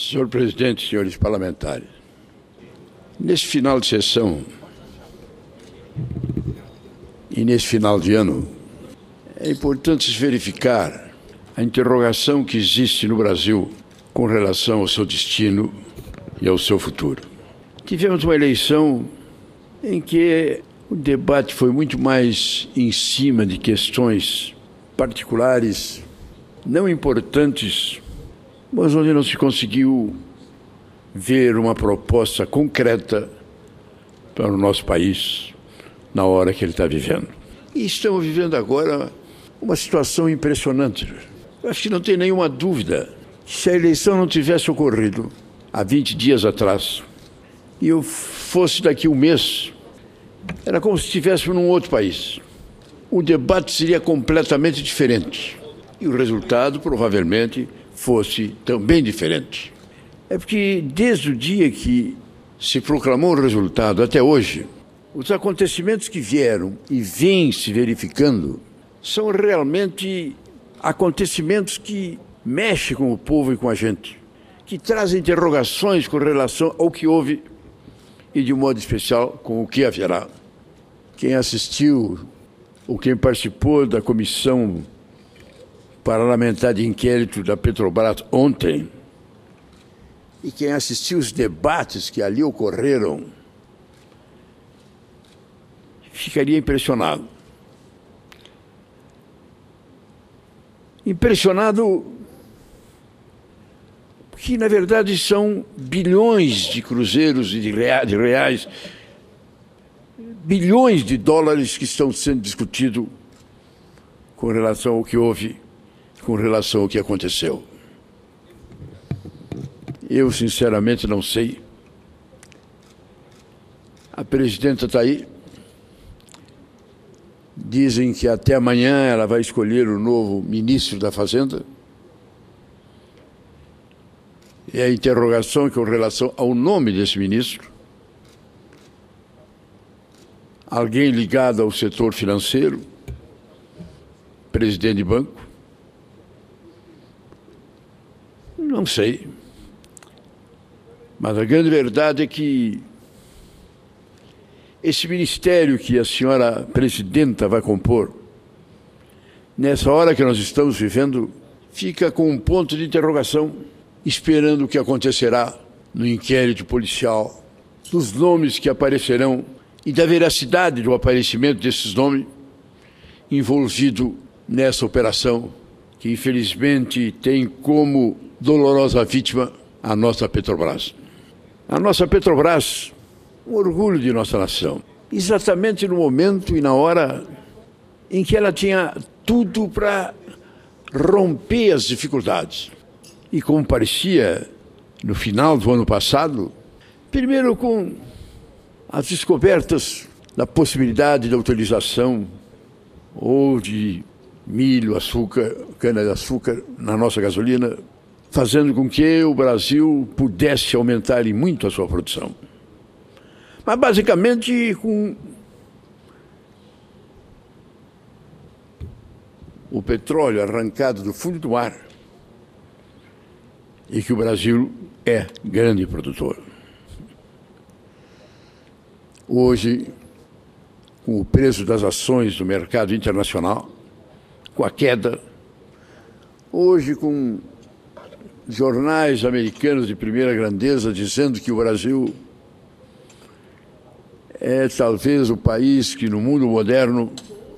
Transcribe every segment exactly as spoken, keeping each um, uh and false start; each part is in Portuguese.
Senhor presidente, senhores parlamentares, nesse final de sessão e nesse final de ano, é importante verificar a interrogação que existe no Brasil com relação ao seu destino e ao seu futuro. Tivemos uma eleição em que o debate foi muito mais em cima de questões particulares, não importantes, mas onde não se conseguiu ver uma proposta concreta para o nosso país na hora que ele está vivendo. E estamos vivendo agora uma situação impressionante. Eu acho que não tem nenhuma dúvida que se a eleição não tivesse ocorrido há vinte dias atrás e eu fosse daqui um mês, era como se estivéssemos num outro país. O debate seria completamente diferente e o resultado provavelmente fosse também diferente. É porque desde o dia que se proclamou o resultado até hoje, os acontecimentos que vieram e vêm se verificando são realmente acontecimentos que mexem com o povo e com a gente, que trazem interrogações com relação ao que houve e, de um modo especial, com o que haverá. Quem assistiu ou quem participou da comissão parlamentar de inquérito da Petrobras ontem e quem assistiu os debates que ali ocorreram ficaria impressionado. Impressionado porque, na verdade, são bilhões de cruzeiros e de reais, bilhões de dólares que estão sendo discutidos com relação ao que houve, com relação ao que aconteceu. Eu, sinceramente, não sei. A presidenta está aí. Dizem que até amanhã ela vai escolher o novo ministro da Fazenda. E a interrogação é com relação ao nome desse ministro. Alguém ligado ao setor financeiro, presidente de banco. Não sei. Mas a grande verdade é que esse ministério que a senhora presidenta vai compor, nessa hora que nós estamos vivendo, fica com um ponto de interrogação, esperando o que acontecerá no inquérito policial, dos nomes que aparecerão e da veracidade do aparecimento desses nomes envolvido nessa operação, que infelizmente tem como dolorosa vítima a nossa Petrobras. A nossa Petrobras, um orgulho de nossa nação, exatamente no momento e na hora em que ela tinha tudo para romper as dificuldades. E como parecia no final do ano passado, primeiro com as descobertas da possibilidade da utilização ou de milho, açúcar, cana-de-açúcar na nossa gasolina, fazendo com que o Brasil pudesse aumentar em muito a sua produção. Mas basicamente com o petróleo arrancado do fundo do mar e que o Brasil é grande produtor. Hoje, com o preço das ações do mercado internacional, com a queda, hoje com jornais americanos de primeira grandeza dizendo que o Brasil é talvez o país que no mundo moderno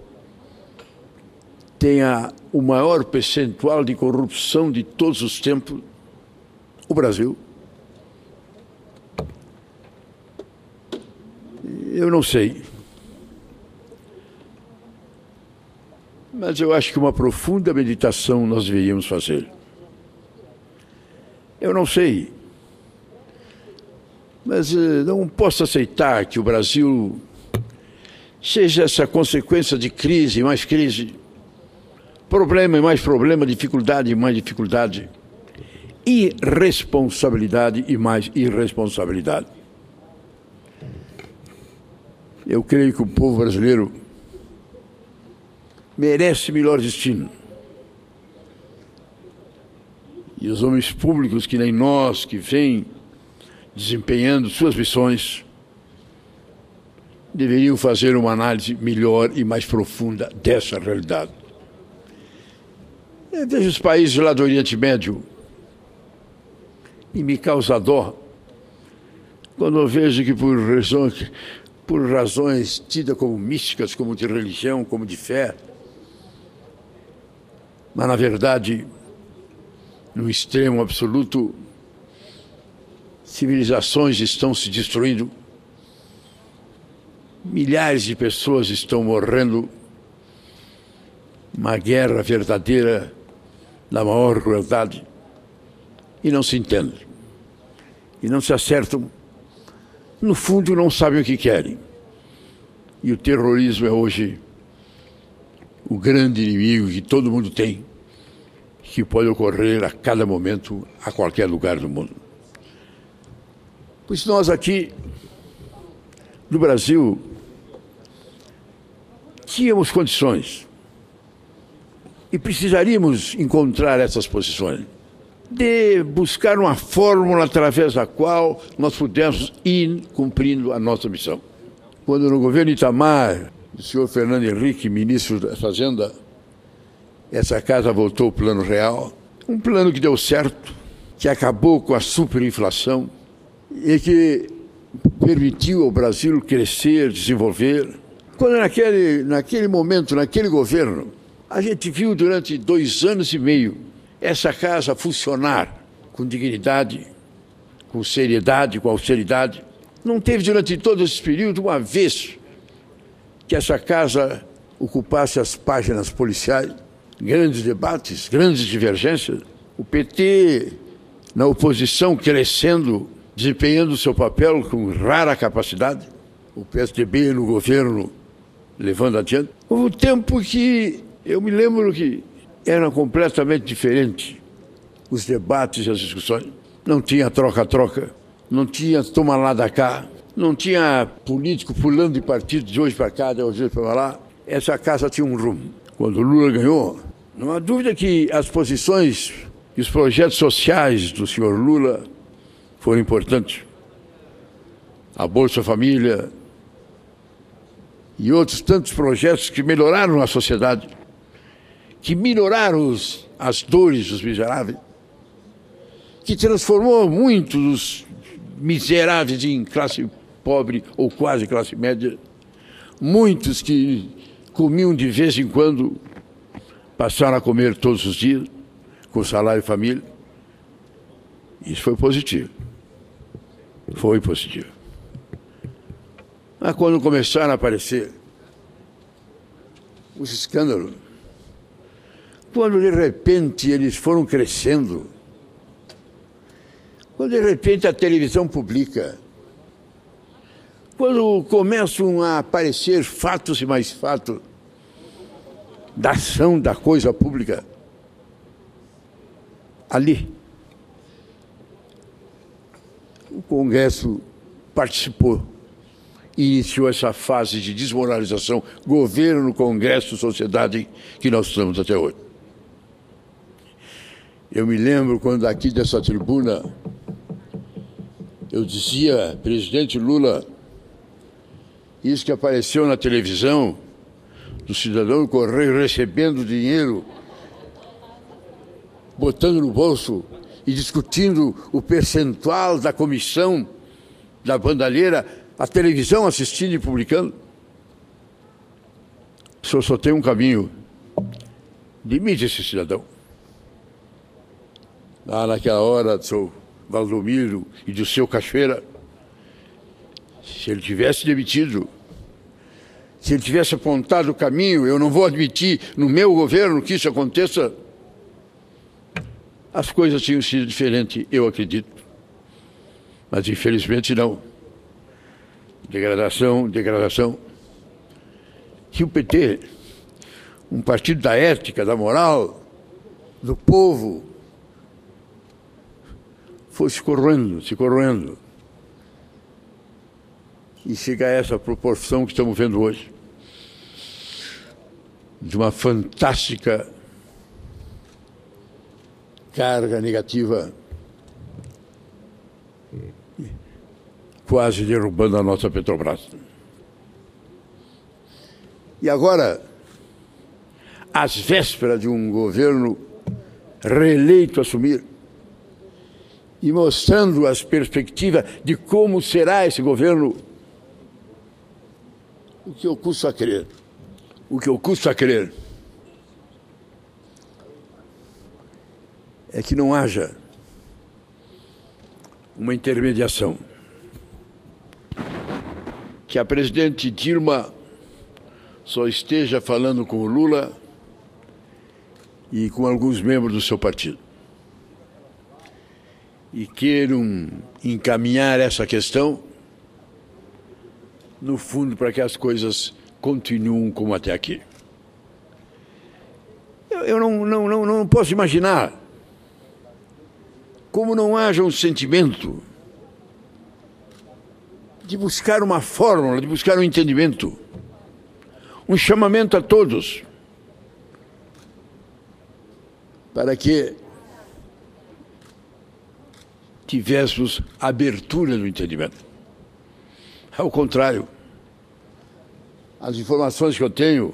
tenha o maior percentual de corrupção de todos os tempos, o Brasil. Eu não sei. Mas eu acho que uma profunda meditação nós deveríamos fazer. Eu não sei. Mas eh, não posso aceitar que o Brasil seja essa consequência de crise, mais crise, problema e mais problema, dificuldade e mais dificuldade, irresponsabilidade e mais irresponsabilidade. Eu creio que o povo brasileiro merece melhor destino. E os homens públicos, que nem nós, que vêm desempenhando suas missões, deveriam fazer uma análise melhor e mais profunda dessa realidade. Eu vejo os países lá do Oriente Médio e me causa dó quando eu vejo que por razões, por razões tidas como místicas, como de religião, como de fé, mas na verdade, no extremo absoluto, civilizações estão se destruindo, milhares de pessoas estão morrendo, uma guerra verdadeira da maior crueldade, e não se entendem, e não se acertam, no fundo não sabem o que querem. E o terrorismo é hoje o grande inimigo que todo mundo tem, que pode ocorrer a cada momento, a qualquer lugar do mundo. Pois nós aqui, no Brasil, tínhamos condições e precisaríamos encontrar essas posições, de buscar uma fórmula através da qual nós pudéssemos ir cumprindo a nossa missão. Quando no governo Itamar, o senhor Fernando Henrique, ministro da Fazenda, essa casa voltou ao plano real, um plano que deu certo, que acabou com a superinflação e que permitiu ao Brasil crescer, desenvolver. Quando naquele, naquele momento, naquele governo, a gente viu durante dois anos e meio essa casa funcionar com dignidade, com seriedade, com austeridade. Não teve durante todo esse período uma vez que essa casa ocupasse as páginas policiais, grandes debates, grandes divergências. O P T na oposição crescendo, desempenhando seu papel com rara capacidade. O P S D B no governo levando adiante. Houve um tempo que eu me lembro que era completamente diferente os debates e as discussões. Não tinha troca-troca, não tinha toma lá da cá, não tinha político pulando de partido de hoje para cá, de hoje para lá. Essa casa tinha um rumo. Quando o Lula ganhou, não há dúvida que as posições e os projetos sociais do senhor Lula foram importantes. A Bolsa Família e outros tantos projetos que melhoraram a sociedade, que minoraram os, as dores dos miseráveis, que transformou muitos miseráveis em classe pobre ou quase classe média, muitos que comiam de vez em quando passaram a comer todos os dias, com salário e família. Isso foi positivo. Foi positivo. Mas quando começaram a aparecer os escândalos, quando de repente eles foram crescendo, quando de repente a televisão publica, quando começam a aparecer fatos e mais fatos da ação da coisa pública, ali o Congresso participou e iniciou essa fase de desmoralização, governo, Congresso, sociedade, que nós estamos até hoje. Eu me lembro quando aqui dessa tribuna eu dizia, presidente Lula, isso que apareceu na televisão, do cidadão do Correio recebendo dinheiro, botando no bolso e discutindo o percentual da comissão da bandalheira, a televisão assistindo e publicando. O senhor só tem um caminho: demite esse cidadão. Lá naquela hora do seu Valdomiro e do seu Cachoeira, se ele tivesse demitido, se ele tivesse apontado o caminho, eu não vou admitir no meu governo que isso aconteça, as coisas tinham sido diferentes, eu acredito. Mas infelizmente não. Degradação, degradação. Que o P T, um partido da ética, da moral, do povo, foi se corroendo, se corroendo. E chega a essa proporção que estamos vendo hoje, de uma fantástica carga negativa, quase derrubando a nossa Petrobras. E agora, às vésperas de um governo reeleito assumir e mostrando as perspectivas de como será esse governo, o que eu custo a crer, o que eu custo a crer é que não haja uma intermediação, que a presidente Dilma só esteja falando com o Lula e com alguns membros do seu partido, e queiram encaminhar essa questão, no fundo, para que as coisas continuem como até aqui. Eu, eu não, não, não, não posso imaginar como não haja um sentimento de buscar uma fórmula, de buscar um entendimento, um chamamento a todos, para que tivéssemos abertura do entendimento. Ao contrário, as informações que eu tenho,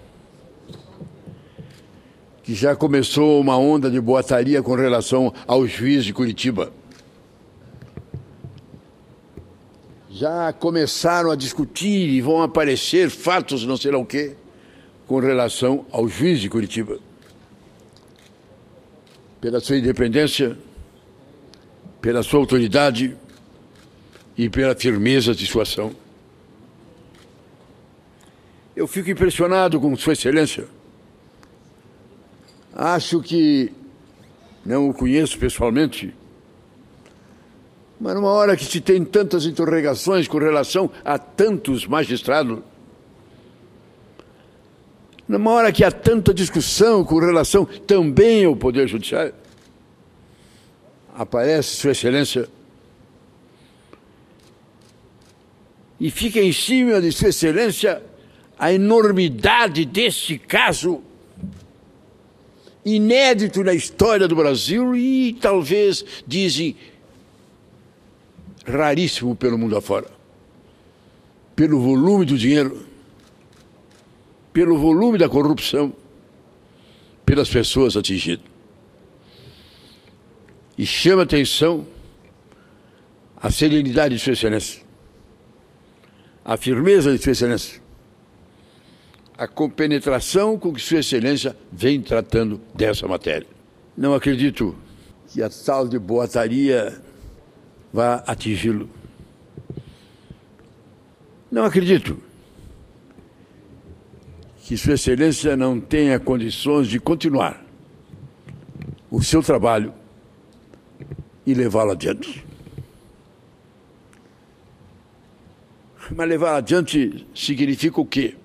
que já começou uma onda de boataria com relação ao juiz de Curitiba. Já começaram a discutir e vão aparecer fatos não sei lá o quê com relação ao juiz de Curitiba. Pela sua independência, pela sua autoridade e pela firmeza de sua ação. Eu fico impressionado com Sua Excelência. Acho que não o conheço pessoalmente, mas numa hora que se tem tantas interrogações com relação a tantos magistrados, numa hora que há tanta discussão com relação também ao Poder Judiciário, aparece Sua Excelência e fica em cima de Sua Excelência a enormidade deste caso inédito na história do Brasil e talvez, dizem, raríssimo pelo mundo afora. Pelo volume do dinheiro, pelo volume da corrupção, pelas pessoas atingidas. E chama atenção a serenidade de Sua Excelência, a firmeza de Sua Excelência, a compenetração com que Sua Excelência vem tratando dessa matéria. Não acredito que a tal de boataria vá atingi-lo. Não acredito que Sua Excelência não tenha condições de continuar o seu trabalho e levá-lo adiante. Mas levar adiante significa o quê?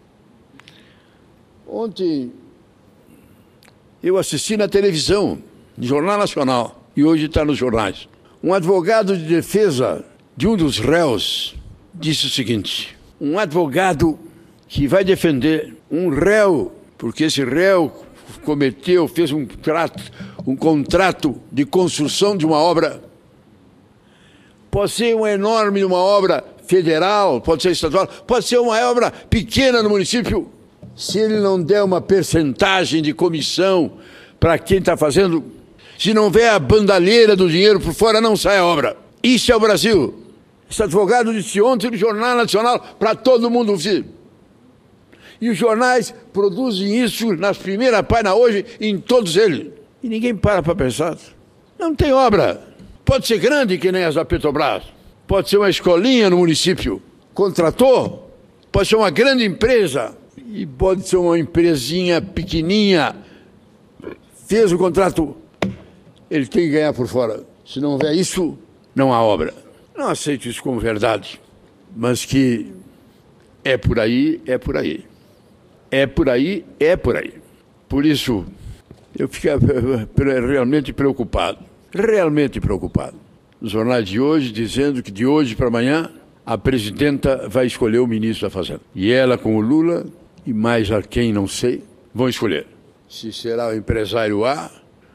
Ontem eu assisti na televisão, no Jornal Nacional, e hoje está nos jornais. Um advogado de defesa de um dos réus disse o seguinte: um advogado que vai defender um réu, porque esse réu cometeu, fez um, trato, um contrato de construção de uma obra, pode ser uma enorme uma obra federal, pode ser estadual, pode ser uma obra pequena no município. Se ele não der uma percentagem de comissão para quem está fazendo, se não vier a bandalheira do dinheiro por fora, não sai a obra. Isso é o Brasil. Esse advogado disse ontem no Jornal Nacional para todo mundo ouvir. E os jornais produzem isso nas primeiras páginas hoje, em todos eles. E ninguém para para pensar. Não tem obra. Pode ser grande, que nem as da Petrobras. Pode ser uma escolinha no município. Contratou. Pode ser uma grande empresa. E pode ser uma empresinha pequenininha. Fez o contrato. Ele tem que ganhar por fora. Se não houver isso, não há obra. Não aceito isso como verdade. Mas que é por aí, é por aí. É por aí, é por aí. Por isso, eu fico realmente preocupado. Realmente preocupado. Nos jornais de hoje, dizendo que de hoje para amanhã, a presidenta vai escolher o ministro da Fazenda. E ela com o Lula, e mais a quem não sei, vão escolher. Se será o empresário A,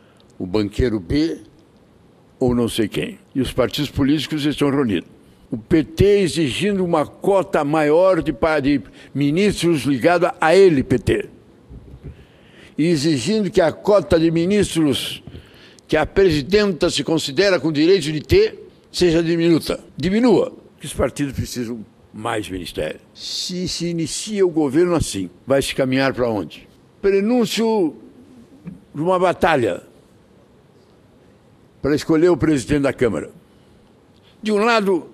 o banqueiro B ou não sei quem. E os partidos políticos estão reunidos. O P T exigindo uma cota maior de, de ministros ligados a ele, P T. E exigindo que a cota de ministros que a presidenta se considera com direito de ter seja diminuta. Diminua. Que os partidos precisam mais ministérios. Se se inicia o governo assim, vai se caminhar para onde? Prenúncio de uma batalha para escolher o presidente da Câmara. De um lado,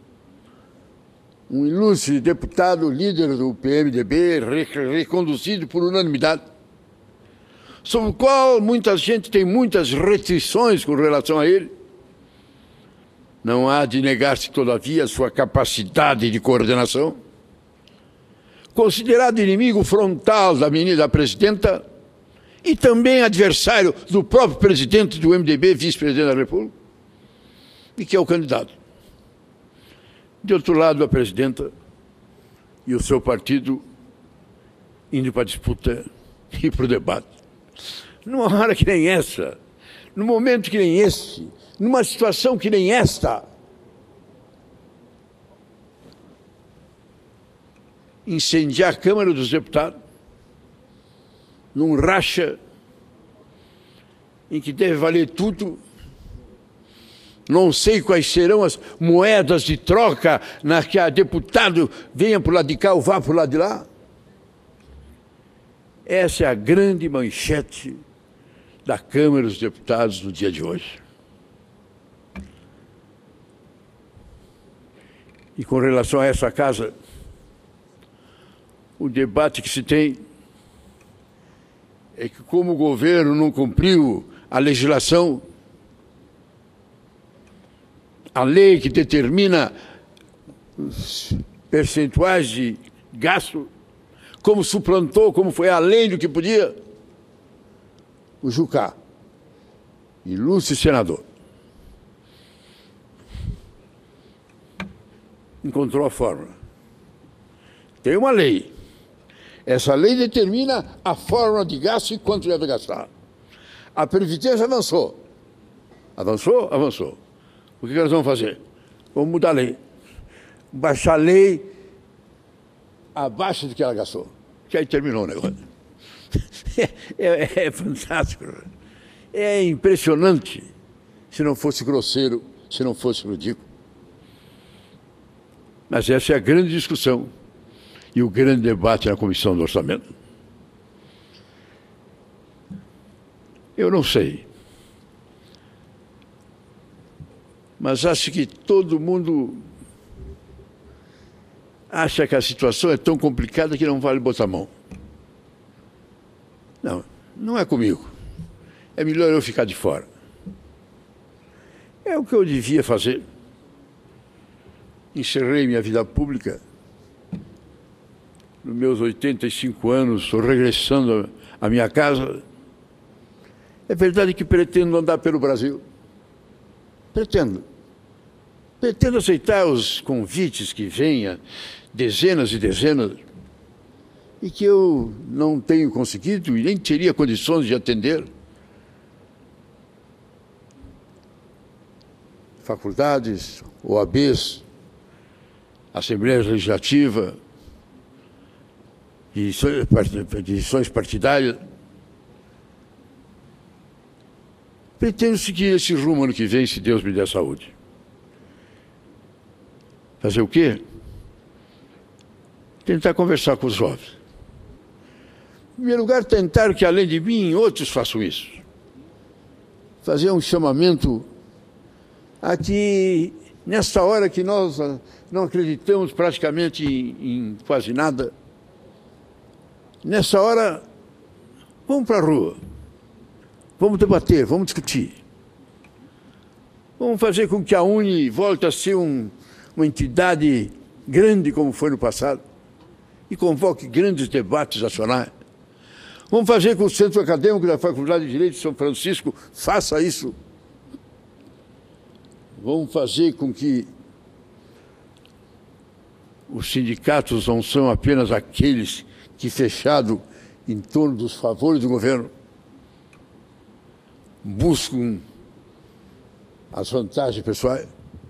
um ilustre deputado, líder do P M D B, reconduzido por unanimidade, sobre o qual muita gente tem muitas restrições com relação a ele. Não há de negar-se, todavia, a sua capacidade de coordenação. Considerado inimigo frontal da menina da presidenta e também adversário do próprio presidente do M D B, vice-presidente da República, e que é o candidato. De outro lado, a presidenta e o seu partido indo para a disputa e para o debate. Numa hora que nem essa, num momento que nem esse, numa situação que nem esta, incendiar a Câmara dos Deputados, num racha em que deve valer tudo. Não sei quais serão as moedas de troca na que a deputado venha para o lado de cá ou vá para o lado de lá. Essa é a grande manchete da Câmara dos Deputados no dia de hoje. E com relação a essa casa, o debate que se tem é que, como o governo não cumpriu a legislação, a lei que determina os percentuais de gasto, como suplantou, como foi além do que podia, o Jucá, ilustre senador, encontrou a fórmula. Tem uma lei. Essa lei determina a fórmula de gasto e quanto deve gastar. A Previdência avançou. Avançou? Avançou. O que nós vamos fazer? Vamos mudar a lei. Baixar a lei abaixo do que ela gastou. Que aí terminou o negócio. É, é, é fantástico. É impressionante. Se não fosse grosseiro, se não fosse ridículo. Mas essa é a grande discussão e o grande debate na Comissão do Orçamento. Eu não sei. Mas acho que todo mundo acha que a situação é tão complicada que não vale botar a mão. Não, não é comigo. É melhor eu ficar de fora. É o que eu devia fazer. Encerrei minha vida pública. Nos meus oitenta e cinco anos, estou regressando à minha casa. É verdade que pretendo andar pelo Brasil. Pretendo. Pretendo aceitar os convites que venham, dezenas e dezenas, e que eu não tenho conseguido e nem teria condições de atender. Faculdades, O A Bs, Assembleia Legislativa, edições partidárias. Pretendo seguir esse rumo ano que vem, se Deus me der saúde. Fazer o quê? Tentar conversar com os jovens. Em primeiro lugar, tentar que, além de mim, outros façam isso. Fazer um chamamento a que, nesta hora que nós não acreditamos praticamente em, em quase nada, nessa hora, vamos para a rua. Vamos debater, vamos discutir. Vamos fazer com que a Uni volte a ser um, uma entidade grande como foi no passado e convoque grandes debates nacionais. Vamos fazer com que o Centro Acadêmico da Faculdade de Direito de São Francisco faça isso. Vamos fazer com que os sindicatos não são apenas aqueles que fecharam em torno dos favores do governo. buscam as vantagens pessoais,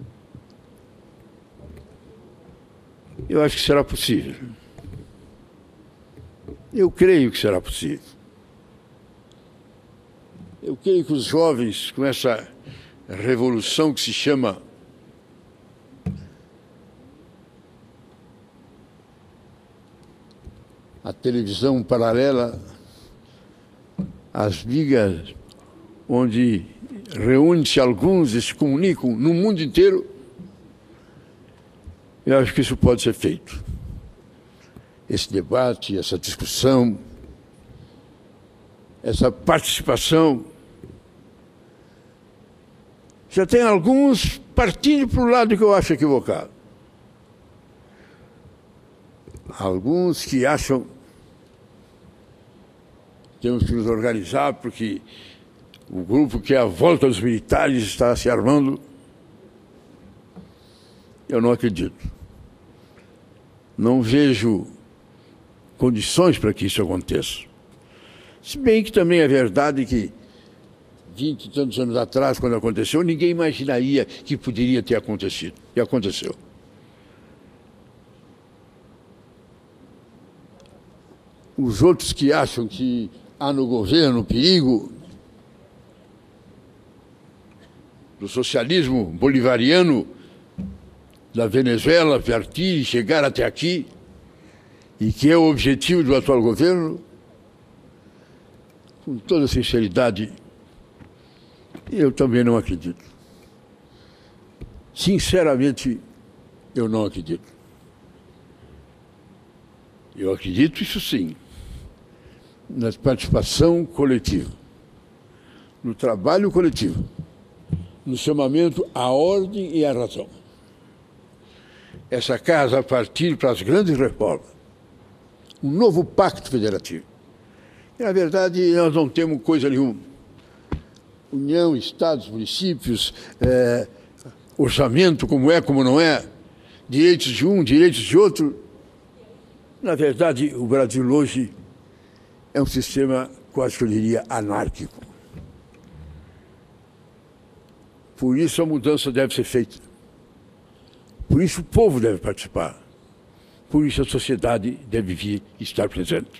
eu acho que será possível. Eu creio que será possível. Eu creio que os jovens, com essa revolução que se chama a televisão paralela, as vigas onde reúnem-se alguns e se comunicam no mundo inteiro, eu acho que isso pode ser feito. Esse debate, essa discussão, essa participação. Já tem alguns partindo para o lado que eu acho equivocado. Alguns que acham que temos que nos organizar porque o grupo que é a volta dos militares está se armando. Eu não acredito. Não vejo condições para que isso aconteça. Se bem que também é verdade que vinte e tantos anos atrás, quando aconteceu, ninguém imaginaria que poderia ter acontecido. E aconteceu. Os outros que acham que há no governo perigo do socialismo bolivariano da Venezuela partir e chegar até aqui, e que é o objetivo do atual governo, com toda sinceridade, eu também não acredito. Sinceramente, eu não acredito. Eu acredito, isso sim, na participação coletiva, no trabalho coletivo, no chamamento à ordem e à razão. Essa casa, a partir para as grandes reformas, um novo pacto federativo. E, na verdade, nós não temos coisa nenhuma. União, estados, municípios, é, orçamento, como é, como não é, direitos de um, direitos de outro. Na verdade, o Brasil hoje é um sistema, quase que eu diria, anárquico. Por isso a mudança deve ser feita. Por isso o povo deve participar. Por isso a sociedade deve vir estar presente.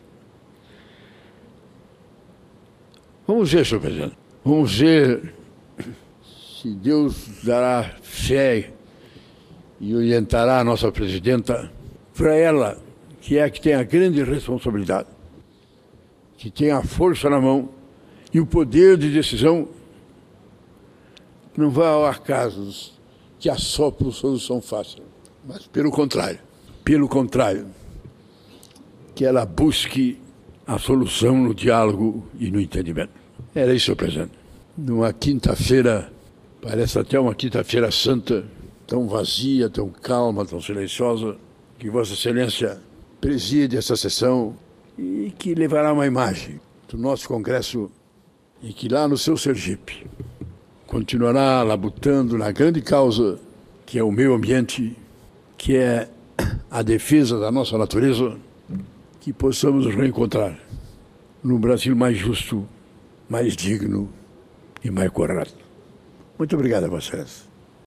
Vamos ver, senhor presidente. Vamos ver se Deus dará fé e orientará a nossa presidenta para ela, que é a que tem a grande responsabilidade, que tem a força na mão e o poder de decisão. Não vai ao acaso que assopram solução fácil, mas pelo contrário, pelo contrário, que ela busque a solução no diálogo e no entendimento. Era isso, senhor presidente. Numa quinta-feira, parece até uma quinta-feira santa, tão vazia, tão calma, tão silenciosa, que Vossa Excelência preside essa sessão e que levará uma imagem do nosso Congresso e que lá no seu Sergipe continuará labutando na grande causa que é o meio ambiente, que é a defesa da nossa natureza, que possamos nos reencontrar num Brasil mais justo, mais digno e mais correto. Muito obrigado a Vossa Excelência.